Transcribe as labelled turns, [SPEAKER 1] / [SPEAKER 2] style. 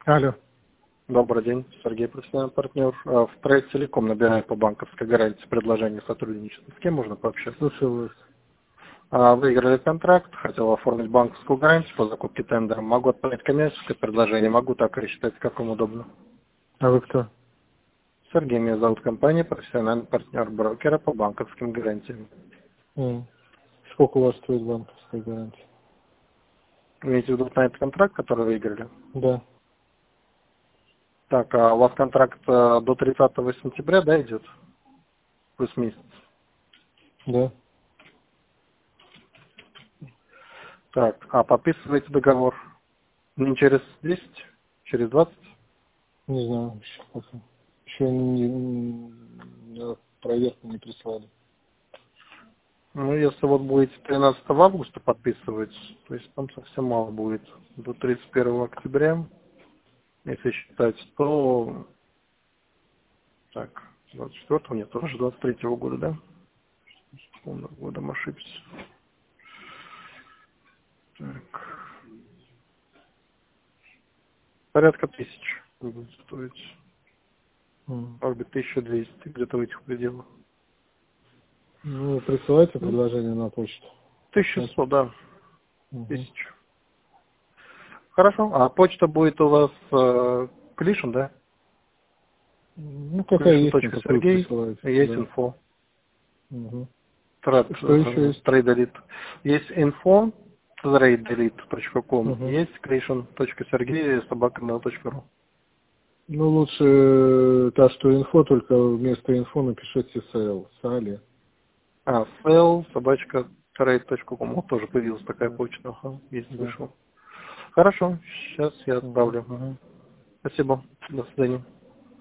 [SPEAKER 1] Алло.
[SPEAKER 2] Добрый день, Сергей, профессиональный партнер. В проект «Телеком» набираю по банковской гарантии предложение сотрудничества. С кем можно пообщаться?
[SPEAKER 1] Слушаю
[SPEAKER 2] Выиграли контракт, хотел оформить банковскую гарантию по закупке тендера. Могу отправить коммерческое предложение, могу так рассчитать, как вам удобно.
[SPEAKER 1] А вы кто?
[SPEAKER 2] Сергей, меня зовут, компания «Профессиональный партнер брокера по банковским гарантиям».
[SPEAKER 1] Сколько у вас стоит банковская гарантия?
[SPEAKER 2] Имеете в виду на этот контракт, который выиграли?
[SPEAKER 1] Да.
[SPEAKER 2] Так, а у вас контракт до 30 сентября, да, идет? Плюс месяц.
[SPEAKER 1] Да.
[SPEAKER 2] Так, а подписываете договор не через 10, через 20?
[SPEAKER 1] Не знаю. Еще пока. Еще проверку не прислали.
[SPEAKER 2] Ну, если вот будете 13 августа подписывать, то есть там совсем мало будет. До 31 октября, если считать, то... Так, 24-го, нет, тоже 23-го года, да? Полным годом ошибся. Так, порядка 1000 будет стоить. Может быть, 1200, где-то в этих пределах.
[SPEAKER 1] Ну, присылайте предложение на почту.
[SPEAKER 2] 1100, да,
[SPEAKER 1] Угу.
[SPEAKER 2] 1000. Хорошо, а почта будет у вас Клишин, да?
[SPEAKER 1] Ну, какая есть, на какую
[SPEAKER 2] Клишин.Сергей,
[SPEAKER 1] присылаете.
[SPEAKER 2] есть
[SPEAKER 1] Да.
[SPEAKER 2] инфо.
[SPEAKER 1] Угу.
[SPEAKER 2] Трад,
[SPEAKER 1] Что еще есть?
[SPEAKER 2] трейдолит. Есть info, tradeolite.com,
[SPEAKER 1] Угу.
[SPEAKER 2] есть creation.sergey@mail.ru.
[SPEAKER 1] Ну, лучше та, что инфо, только вместо инфо напишите sell, сали.
[SPEAKER 2] Sell, trade.com. Вот тоже появилась такая почта. Ага, есть,
[SPEAKER 1] Да.
[SPEAKER 2] вышел. Хорошо, сейчас я
[SPEAKER 1] Угу.
[SPEAKER 2] отправлю.
[SPEAKER 1] Угу.
[SPEAKER 2] Спасибо. До свидания.